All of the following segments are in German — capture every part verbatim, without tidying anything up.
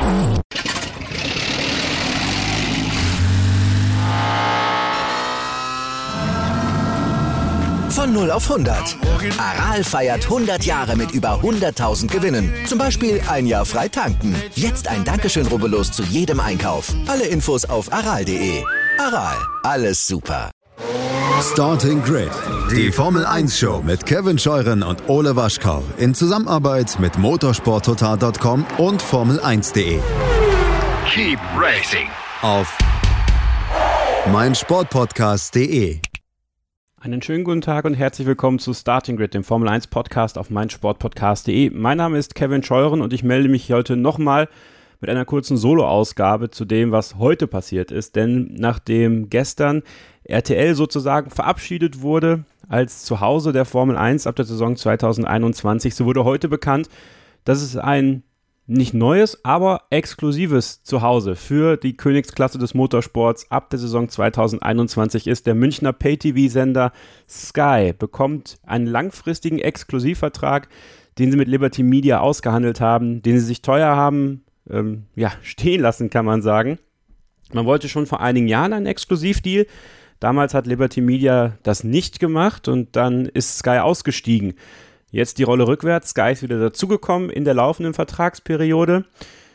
Von null auf hundert. Aral feiert hundert Jahre mit über hunderttausend Gewinnen. Zum Beispiel ein Jahr frei tanken. Jetzt ein Dankeschön, rubbellos zu jedem Einkauf. Alle Infos auf aral punkt de. Aral, alles super. Starting Grid, die Formel eins Show mit Kevin Scheuren und Ole Waschkau in Zusammenarbeit mit motorsport total punkt com und Formel eins punkt de. Keep racing Auf meinsportpodcast punkt de. Einen schönen guten Tag und herzlich willkommen zu Starting Grid, dem Formel eins Podcast auf meinsportpodcast punkt de. Mein Name ist Kevin Scheuren und ich melde mich heute nochmal mit einer kurzen Solo-Ausgabe zu dem, was heute passiert ist. Denn nachdem gestern R T L sozusagen verabschiedet wurde als Zuhause der Formel eins ab der Saison zwanzig einundzwanzig, so wurde heute bekannt, dass es ein nicht neues, aber exklusives Zuhause für die Königsklasse des Motorsports ab der Saison zwanzig einundzwanzig ist. Der Münchner Pay-T V-Sender Sky bekommt einen langfristigen Exklusivvertrag, den sie mit Liberty Media ausgehandelt haben, den sie sich teuer haben ähm, ja, stehen lassen, kann man sagen. Man wollte schon vor einigen Jahren einen Exklusivdeal. Damals hat Liberty Media das nicht gemacht und dann ist Sky ausgestiegen. Jetzt die Rolle rückwärts, Sky ist wieder dazugekommen in der laufenden Vertragsperiode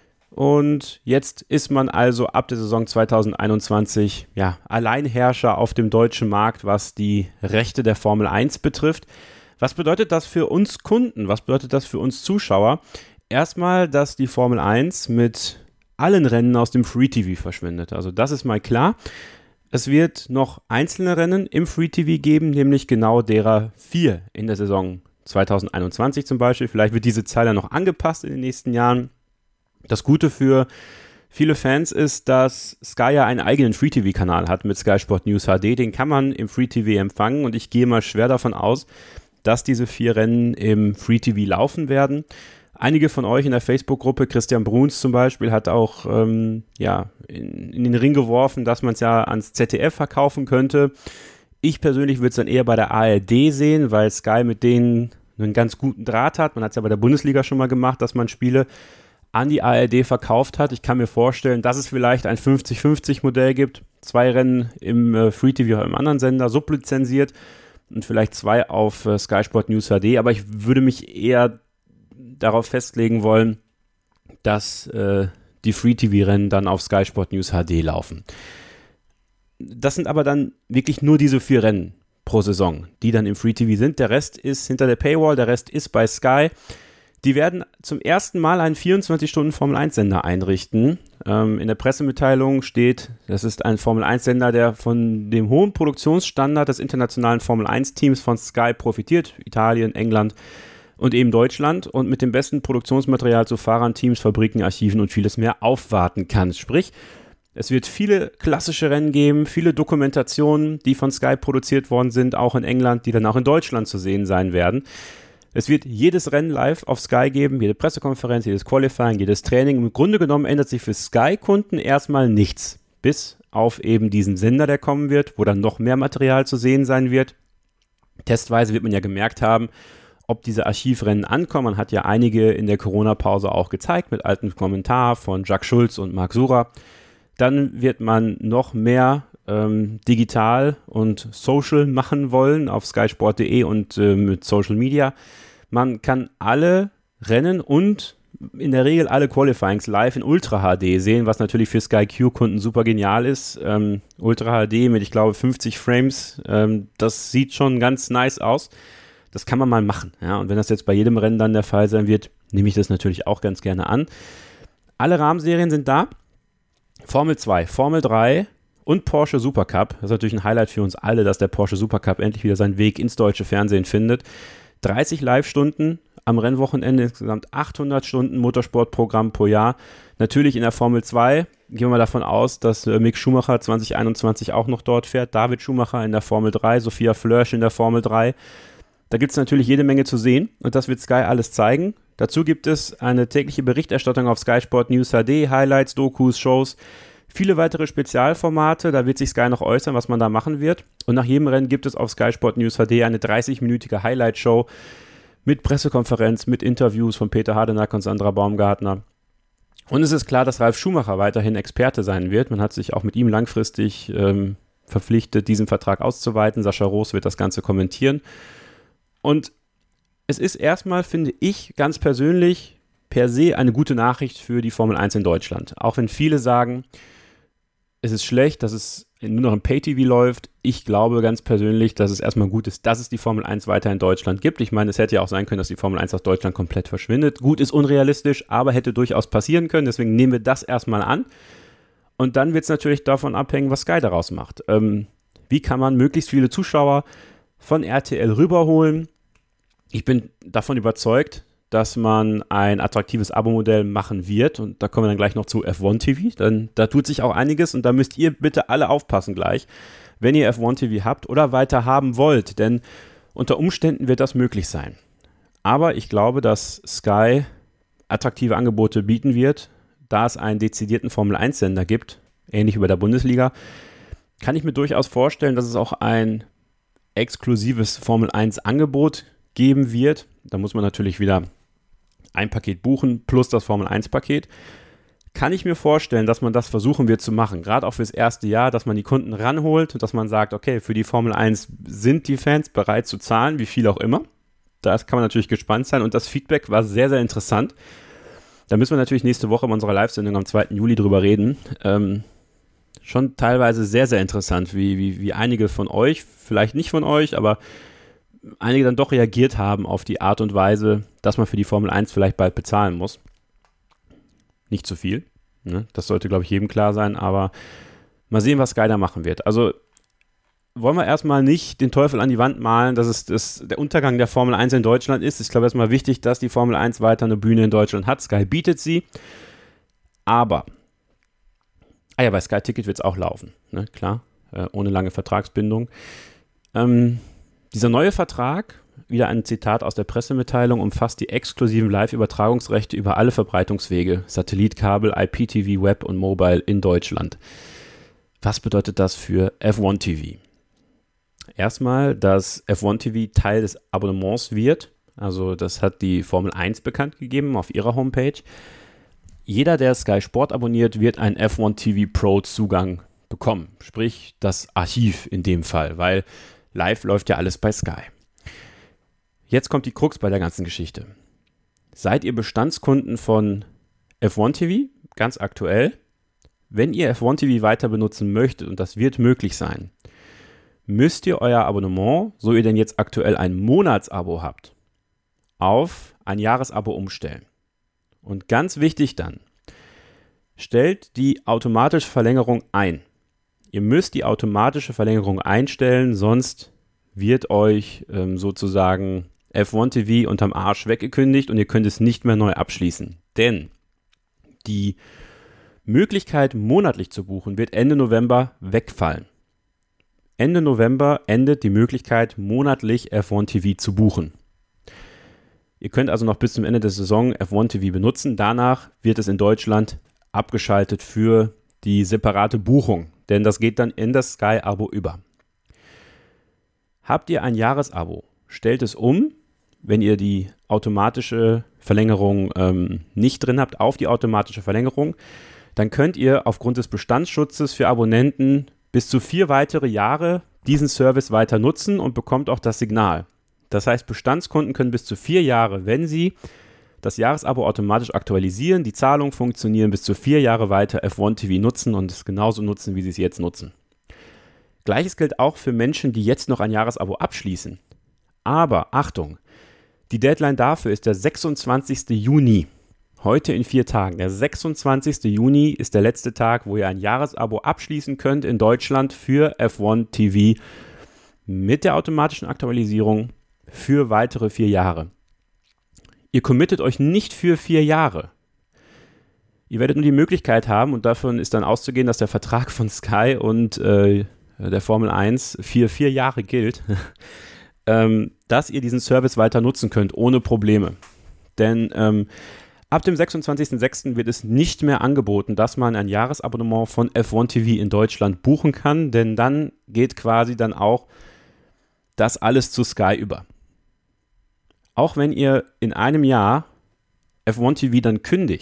und jetzt ist man also ab der Saison zwanzig einundzwanzig ja, Alleinherrscher auf dem deutschen Markt, was die Rechte der Formel eins betrifft. Was bedeutet das für uns Kunden? Was bedeutet das für uns Zuschauer? Erstmal, dass die Formel eins mit allen Rennen aus dem Free-T V verschwindet. Also das ist mal klar. Es wird noch einzelne Rennen im Free-T V geben, nämlich genau derer vier in der Saison zwanzig einundzwanzig zum Beispiel. Vielleicht wird diese Zahl ja noch angepasst in den nächsten Jahren. Das Gute für viele Fans ist, dass Sky ja einen eigenen Free-T V-Kanal hat mit Sky Sport News H D. Den kann man im Free-T V empfangen und ich gehe mal schwer davon aus, dass diese vier Rennen im Free-T V laufen werden. Einige von euch in der Facebook-Gruppe, Christian Bruns zum Beispiel, hat auch ähm, ja, in, in den Ring geworfen, dass man es ja ans Z D F verkaufen könnte. Ich persönlich würde es dann eher bei der A R D sehen, weil Sky mit denen einen ganz guten Draht hat. Man hat es ja bei der Bundesliga schon mal gemacht, dass man Spiele an die A R D verkauft hat. Ich kann mir vorstellen, dass es vielleicht ein fünfzig fünfzig Modell gibt. Zwei Rennen im äh, Free-T V oder im anderen Sender, sublizenziert und vielleicht zwei auf äh, Sky Sport News H D. Aber ich würde mich eher darauf festlegen wollen, dass äh, die Free-T V-Rennen dann auf Sky Sport News H D laufen. Das sind aber dann wirklich nur diese vier Rennen pro Saison, die dann im Free-T V sind. Der Rest ist hinter der Paywall, der Rest ist bei Sky. Die werden zum ersten Mal einen vierundzwanzig Stunden Formel eins Sender einrichten. Ähm, in der Pressemitteilung steht, das ist ein Formel eins Sender, der von dem hohen Produktionsstandard des internationalen Formel eins Teams von Sky profitiert. Italien, England und eben Deutschland und mit dem besten Produktionsmaterial zu Fahrern, Teams, Fabriken, Archiven und vieles mehr aufwarten kann. Sprich, es wird viele klassische Rennen geben, viele Dokumentationen, die von Sky produziert worden sind, auch in England, die dann auch in Deutschland zu sehen sein werden. Es wird jedes Rennen live auf Sky geben, jede Pressekonferenz, jedes Qualifying, jedes Training. Im Grunde genommen ändert sich für Sky-Kunden erstmal nichts, bis auf eben diesen Sender, der kommen wird, wo dann noch mehr Material zu sehen sein wird. Testweise wird man ja gemerkt haben, ob diese Archivrennen ankommen. Man hat ja einige in der Corona-Pause auch gezeigt, mit altem Kommentar von Jacques Schulz und Marc Surer. Dann wird man noch mehr ähm, digital und social machen wollen auf sky sport punkt de und äh, mit Social Media. Man kann alle Rennen und in der Regel alle Qualifyings live in Ultra H D sehen, was natürlich für Sky Q-Kunden super genial ist. Ähm, Ultra H D mit, ich glaube, fünfzig Frames, ähm, das sieht schon ganz nice aus. Das kann man mal machen. Ja? Und wenn das jetzt bei jedem Rennen dann der Fall sein wird, nehme ich das natürlich auch ganz gerne an. Alle Rahmenserien sind da. Formel zwei, Formel drei und Porsche Supercup. Das ist natürlich ein Highlight für uns alle, dass der Porsche Supercup endlich wieder seinen Weg ins deutsche Fernsehen findet. dreißig Live-Stunden am Rennwochenende, insgesamt achthundert Stunden Motorsportprogramm pro Jahr. Natürlich in der Formel zwei gehen wir mal davon aus, dass äh, Mick Schumacher zwanzig einundzwanzig auch noch dort fährt. David Schumacher in der Formel drei, Sophia Flörsch in der Formel drei. Da gibt es natürlich jede Menge zu sehen und das wird Sky alles zeigen. Dazu gibt es eine tägliche Berichterstattung auf Sky Sport News H D, Highlights, Dokus, Shows, viele weitere Spezialformate. Da wird sich Sky noch äußern, was man da machen wird. Und nach jedem Rennen gibt es auf Sky Sport News H D eine dreißig-minütige Highlight-Show mit Pressekonferenz, mit Interviews von Peter Hardenack und Sandra Baumgartner. Und es ist klar, dass Ralf Schumacher weiterhin Experte sein wird. Man hat sich auch mit ihm langfristig ähm, verpflichtet, diesen Vertrag auszuweiten. Sascha Roos wird das Ganze kommentieren. Und es ist erstmal, finde ich, ganz persönlich per se eine gute Nachricht für die Formel eins in Deutschland. Auch wenn viele sagen, es ist schlecht, dass es nur noch im Pay-T V läuft. Ich glaube ganz persönlich, dass es erstmal gut ist, dass es die Formel eins weiter in Deutschland gibt. Ich meine, es hätte ja auch sein können, dass die Formel eins aus Deutschland komplett verschwindet. Gut, ist unrealistisch, aber hätte durchaus passieren können. Deswegen nehmen wir das erstmal an. Und dann wird es natürlich davon abhängen, was Sky daraus macht. Ähm, wie kann man möglichst viele Zuschauer von R T L rüberholen? Ich bin davon überzeugt, dass man ein attraktives Abo-Modell machen wird. Und da kommen wir dann gleich noch zu F eins T V. Denn da tut sich auch einiges und da müsst ihr bitte alle aufpassen gleich, wenn ihr F eins T V habt oder weiter haben wollt. Denn unter Umständen wird das möglich sein. Aber ich glaube, dass Sky attraktive Angebote bieten wird, da es einen dezidierten Formel eins Sender gibt, ähnlich wie bei der Bundesliga, kann ich mir durchaus vorstellen, dass es auch ein exklusives Formel eins Angebot geben wird. Da muss man natürlich wieder ein Paket buchen plus das Formel eins Paket. Kann ich mir vorstellen, dass man das versuchen wird zu machen, gerade auch fürs erste Jahr, dass man die Kunden ranholt und dass man sagt, okay, für die Formel eins sind die Fans bereit zu zahlen, wie viel auch immer. Da kann man natürlich gespannt sein und das Feedback war sehr, sehr interessant. Da müssen wir natürlich nächste Woche in unserer Live-Sendung am zweiten Juli drüber reden. Ähm, schon teilweise sehr, sehr interessant, wie, wie, wie einige von euch, vielleicht nicht von euch, aber einige dann doch reagiert haben auf die Art und Weise, dass man für die Formel eins vielleicht bald bezahlen muss. Nicht zu viel, ne? Das sollte, glaube ich, jedem klar sein, aber mal sehen, was Sky da machen wird. Also wollen wir erstmal nicht den Teufel an die Wand malen, dass es das, der Untergang der Formel eins in Deutschland ist. Ich glaube, es ist mal wichtig, dass die Formel eins weiter eine Bühne in Deutschland hat. Sky bietet sie, aber ah ja, bei Sky Ticket wird es auch laufen, ne? Klar, äh, ohne lange Vertragsbindung. Ähm, Dieser neue Vertrag, wieder ein Zitat aus der Pressemitteilung, umfasst die exklusiven Live-Übertragungsrechte über alle Verbreitungswege, Satellit, Kabel, I P T V, Web und Mobile in Deutschland. Was bedeutet das für F eins T V? Erstmal, dass F eins T V Teil des Abonnements wird. Also das hat die Formel eins bekannt gegeben auf ihrer Homepage. Jeder, der Sky Sport abonniert, wird einen F eins T V Pro Zugang bekommen. Sprich, das Archiv in dem Fall, weil live läuft ja alles bei Sky. Jetzt kommt die Krux bei der ganzen Geschichte. Seid ihr Bestandskunden von F eins T V, ganz aktuell? Wenn ihr F eins T V weiter benutzen möchtet, und das wird möglich sein, müsst ihr euer Abonnement, so ihr denn jetzt aktuell ein Monatsabo habt, auf ein Jahresabo umstellen. Und ganz wichtig dann, stellt die automatische Verlängerung ein. Ihr müsst die automatische Verlängerung einstellen, sonst wird euch ähm, sozusagen F eins T V unterm Arsch weggekündigt und ihr könnt es nicht mehr neu abschließen. Denn die Möglichkeit, monatlich zu buchen, wird Ende November wegfallen. Ende November endet die Möglichkeit, monatlich F eins T V zu buchen. Ihr könnt also noch bis zum Ende der Saison F eins T V benutzen. Danach wird es in Deutschland abgeschaltet für die separate Buchung, denn das geht dann in das Sky-Abo über. Habt ihr ein Jahresabo, stellt es um, wenn ihr die automatische Verlängerung ähm, nicht drin habt, auf die automatische Verlängerung, dann könnt ihr aufgrund des Bestandsschutzes für Abonnenten bis zu vier weitere Jahre diesen Service weiter nutzen und bekommt auch das Signal. Das heißt, Bestandskunden können bis zu vier Jahre, wenn sie das Jahresabo automatisch aktualisieren, die Zahlungen funktionieren, bis zu vier Jahre weiter F eins T V nutzen und es genauso nutzen, wie sie es jetzt nutzen. Gleiches gilt auch für Menschen, die jetzt noch ein Jahresabo abschließen. Aber Achtung, die Deadline dafür ist der sechsundzwanzigste Juni. Heute in vier Tagen. Der sechsundzwanzigste Juni ist der letzte Tag, wo ihr ein Jahresabo abschließen könnt in Deutschland für F eins T V mit der automatischen Aktualisierung für weitere vier Jahre. Ihr committet euch nicht für vier Jahre. Ihr werdet nur die Möglichkeit haben, und davon ist dann auszugehen, dass der Vertrag von Sky und äh, der Formel eins für vier Jahre gilt, ähm, dass ihr diesen Service weiter nutzen könnt, ohne Probleme. Denn ähm, ab dem sechsundzwanzigsten sechsten wird es nicht mehr angeboten, dass man ein Jahresabonnement von F eins T V in Deutschland buchen kann, denn dann geht quasi dann auch das alles zu Sky über. Auch wenn ihr in einem Jahr F eins T V dann kündigt,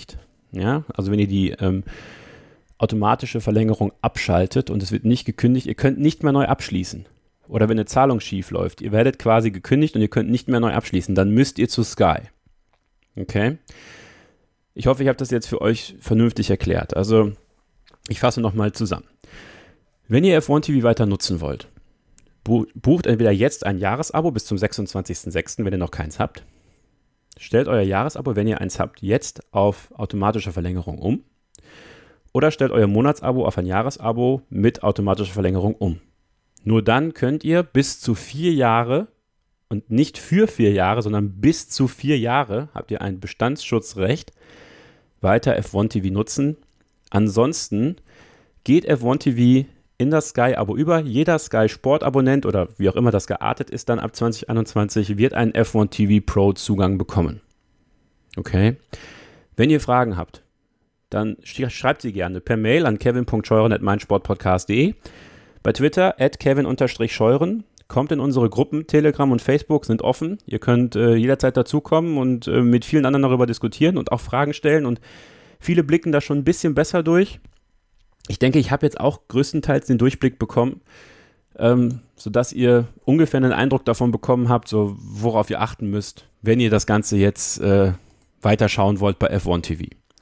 Ja, also wenn ihr die ähm, automatische Verlängerung abschaltet und es wird nicht gekündigt, ihr könnt nicht mehr neu abschließen. Oder wenn eine Zahlung schief läuft, ihr werdet quasi gekündigt und ihr könnt nicht mehr neu abschließen, dann müsst ihr zu Sky. Okay? Ich hoffe, ich habe das jetzt für euch vernünftig erklärt. Also, ich fasse nochmal zusammen. Wenn ihr F eins T V weiter nutzen wollt, bucht entweder jetzt ein Jahresabo bis zum sechsundzwanzigsten sechsten, wenn ihr noch keins habt. Stellt euer Jahresabo, wenn ihr eins habt, jetzt auf automatische Verlängerung um. Oder stellt euer Monatsabo auf ein Jahresabo mit automatischer Verlängerung um. Nur dann könnt ihr bis zu vier Jahre und nicht für vier Jahre, sondern bis zu vier Jahre habt ihr ein Bestandsschutzrecht weiter F eins T V nutzen. Ansonsten geht F eins T V in das Sky-Abo über. Jeder Sky-Sport-Abonnent oder wie auch immer das geartet ist, dann ab zwanzig einundzwanzig wird einen F eins T V Pro-Zugang bekommen. Okay? Wenn ihr Fragen habt, dann schreibt sie gerne per Mail an kevin punkt scheuren at meinsportpodcast punkt de, bei Twitter at kevin-scheuren, kommt in unsere Gruppen, Telegram und Facebook sind offen. Ihr könnt äh, jederzeit dazukommen und äh, mit vielen anderen darüber diskutieren und auch Fragen stellen und viele blicken da schon ein bisschen besser durch. Ich denke, ich habe jetzt auch größtenteils den Durchblick bekommen, ähm, sodass ihr ungefähr einen Eindruck davon bekommen habt, so worauf ihr achten müsst, wenn ihr das Ganze jetzt äh, weiterschauen wollt bei F eins T V.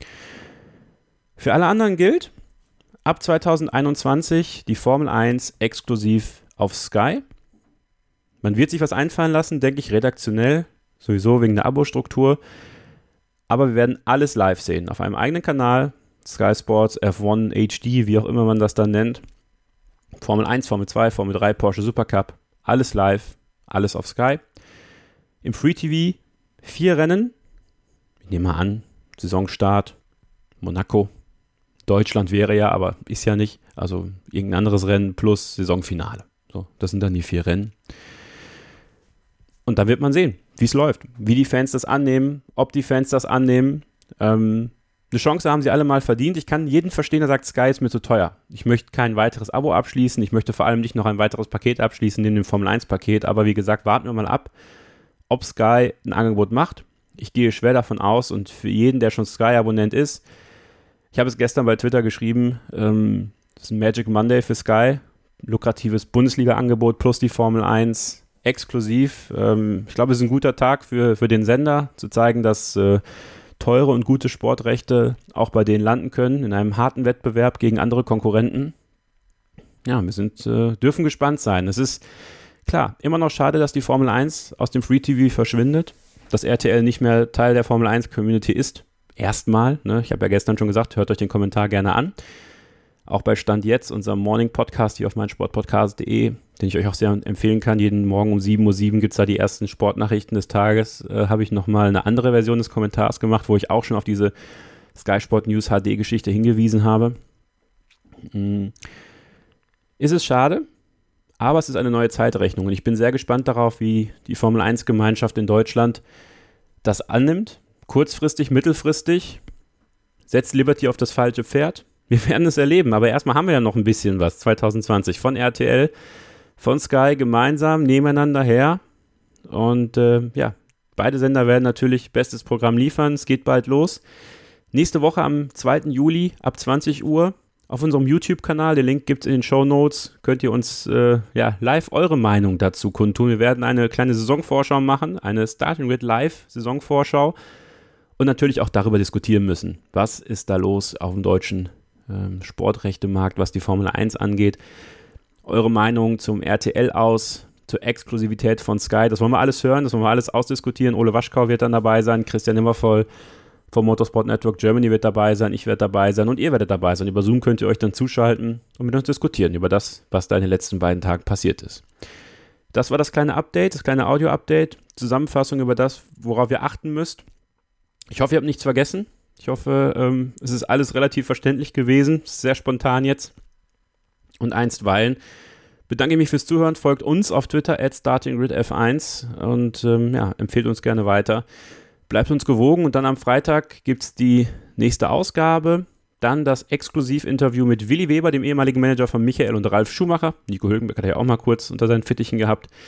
Für alle anderen gilt, ab zwanzig einundzwanzig die Formel eins exklusiv auf Sky. Man wird sich was einfallen lassen, denke ich, redaktionell, sowieso wegen der Abo-Struktur. Aber wir werden alles live sehen, auf einem eigenen Kanal, Sky Sports, F eins, H D, wie auch immer man das dann nennt. Formel eins, Formel zwei, Formel drei, Porsche Supercup, alles live, alles auf Sky. Im Free T V vier Rennen, ich nehme mal an, Saisonstart, Monaco, Deutschland wäre ja, aber ist ja nicht, also irgendein anderes Rennen plus Saisonfinale. So, das sind dann die vier Rennen. Und dann wird man sehen, wie es läuft, wie die Fans das annehmen, ob die Fans das annehmen. Ähm, eine Chance haben sie alle mal verdient. Ich kann jeden verstehen, der sagt, Sky ist mir zu teuer. Ich möchte kein weiteres Abo abschließen. Ich möchte vor allem nicht noch ein weiteres Paket abschließen, neben dem Formel eins Paket. Aber wie gesagt, warten wir mal ab, ob Sky ein Angebot macht. Ich gehe schwer davon aus und für jeden, der schon Sky-Abonnent ist, ich habe es gestern bei Twitter geschrieben, ähm, das ist ein Magic Monday für Sky, lukratives Bundesliga-Angebot plus die Formel eins exklusiv. Ähm, ich glaube, es ist ein guter Tag für, für den Sender, zu zeigen, dass äh, teure und gute Sportrechte auch bei denen landen können, in einem harten Wettbewerb gegen andere Konkurrenten. Ja, wir sind, äh, dürfen gespannt sein. Es ist, klar, immer noch schade, dass die Formel eins aus dem Free T V verschwindet, dass R T L nicht mehr Teil der Formel eins Community ist. Erstmal, ne? Ich habe ja gestern schon gesagt, hört euch den Kommentar gerne an. Auch bei Stand Jetzt, unserem Morning-Podcast hier auf meinsportpodcast punkt de, den ich euch auch sehr empfehlen kann. Jeden Morgen um sieben Uhr sieben gibt es da die ersten Sportnachrichten des Tages. Äh, habe ich nochmal eine andere Version des Kommentars gemacht, wo ich auch schon auf diese Sky Sport News H D-Geschichte hingewiesen habe. Mhm. Ist es schade, aber es ist eine neue Zeitrechnung. Und ich bin sehr gespannt darauf, wie die Formel eins Gemeinschaft in Deutschland das annimmt. Kurzfristig, mittelfristig, setzt Liberty auf das falsche Pferd. Wir werden es erleben, aber erstmal haben wir ja noch ein bisschen was, zwanzig zwanzig, von R T L, von Sky gemeinsam, nebeneinander her. Und äh, ja, beide Sender werden natürlich bestes Programm liefern. Es geht bald los. Nächste Woche am zweiten Juli ab zwanzig Uhr auf unserem YouTube-Kanal, den Link gibt es in den Shownotes, könnt ihr uns äh, ja, live eure Meinung dazu kundtun. Wir werden eine kleine Saisonvorschau machen, eine Starting Grid Live-Saisonvorschau. Und natürlich auch darüber diskutieren müssen, was ist da los auf dem deutschen ähm, Sportrechtemarkt, was die Formel eins angeht. Eure Meinung zum R T L aus, zur Exklusivität von Sky, das wollen wir alles hören, das wollen wir alles ausdiskutieren. Ole Waschkau wird dann dabei sein, Christian Nimmervoll vom Motorsport Network Germany wird dabei sein, ich werde dabei sein und ihr werdet dabei sein. Über Zoom könnt ihr euch dann zuschalten und mit uns diskutieren über das, was da in den letzten beiden Tagen passiert ist. Das war das kleine Update, das kleine Audio-Update, Zusammenfassung über das, worauf ihr achten müsst. Ich hoffe, ihr habt nichts vergessen. Ich hoffe, ähm, es ist alles relativ verständlich gewesen. Es ist sehr spontan jetzt. Und einstweilen bedanke ich mich fürs Zuhören. Folgt uns auf Twitter at starting grid f eins und ähm, ja, empfehlt uns gerne weiter. Bleibt uns gewogen und dann am Freitag gibt es die nächste Ausgabe. Dann das Exklusivinterview mit Willi Weber, dem ehemaligen Manager von Michael und Ralf Schumacher. Nico Hülkenberg hat ja auch mal kurz unter seinen Fittichen gehabt.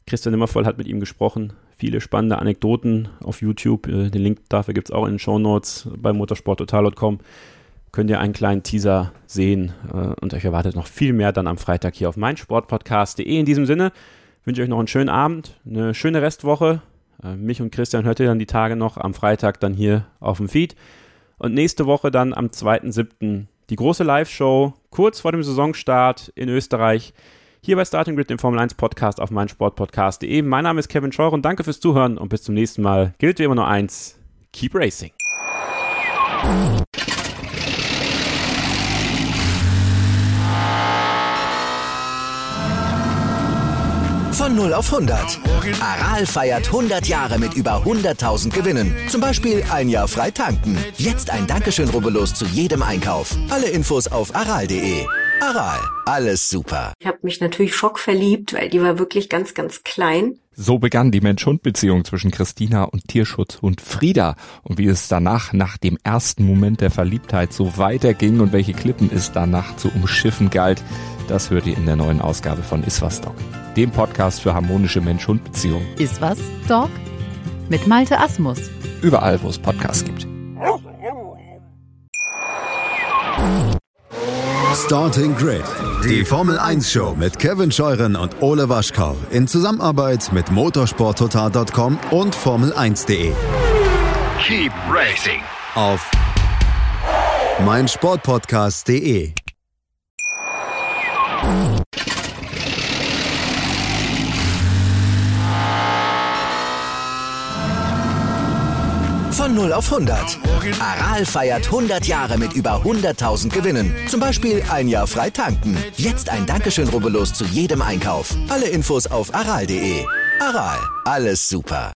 Christian Nimmervoll hat mit ihm gesprochen. Viele spannende Anekdoten auf YouTube. Den Link dafür gibt es auch in den Shownotes bei motorsport total punkt com. Könnt ihr einen kleinen Teaser sehen und euch erwartet noch viel mehr dann am Freitag hier auf meinsportpodcast punkt de. In diesem Sinne wünsche ich euch noch einen schönen Abend, eine schöne Restwoche. Mich und Christian hört ihr dann die Tage noch, am Freitag dann hier auf dem Feed. Und nächste Woche dann am zweiten siebten die große Live-Show, kurz vor dem Saisonstart in Österreich, hier bei Starting Grid, dem Formel eins Podcast auf meinsportpodcast punkt de. Mein Name ist Kevin Scheuren, danke fürs Zuhören und bis zum nächsten Mal. Gilt wie immer nur eins, keep racing. Von null auf hundert. Aral feiert hundert Jahre mit über hunderttausend Gewinnen. Zum Beispiel ein Jahr frei tanken. Jetzt ein Dankeschön, rubbellos zu jedem Einkauf. Alle Infos auf aral punkt de. Aral, alles super. Ich habe mich natürlich schockverliebt, weil die war wirklich ganz, ganz klein. So begann die Mensch-Hund-Beziehung zwischen Christina und Tierschutzhund Frieda. Und wie es danach, nach dem ersten Moment der Verliebtheit, so weiterging und welche Klippen es danach zu umschiffen galt, das hört ihr in der neuen Ausgabe von Iswas Dog, dem Podcast für harmonische Mensch-Hund-Beziehungen. Iswas Dog? Mit Malte Asmus. Überall, wo es Podcasts gibt. Starting Grid, die Formel eins Show mit Kevin Scheuren und Ole Waschkau in Zusammenarbeit mit motorsport total punkt com und formel eins punkt de. Keep racing. Auf meinsportpodcast punkt de. Von null auf hundert. Aral feiert hundert Jahre mit über hunderttausend Gewinnen. Zum Beispiel ein Jahr frei tanken. Jetzt ein Dankeschön, rubbellos zu jedem Einkauf. Alle Infos auf aral punkt de. Aral, alles super.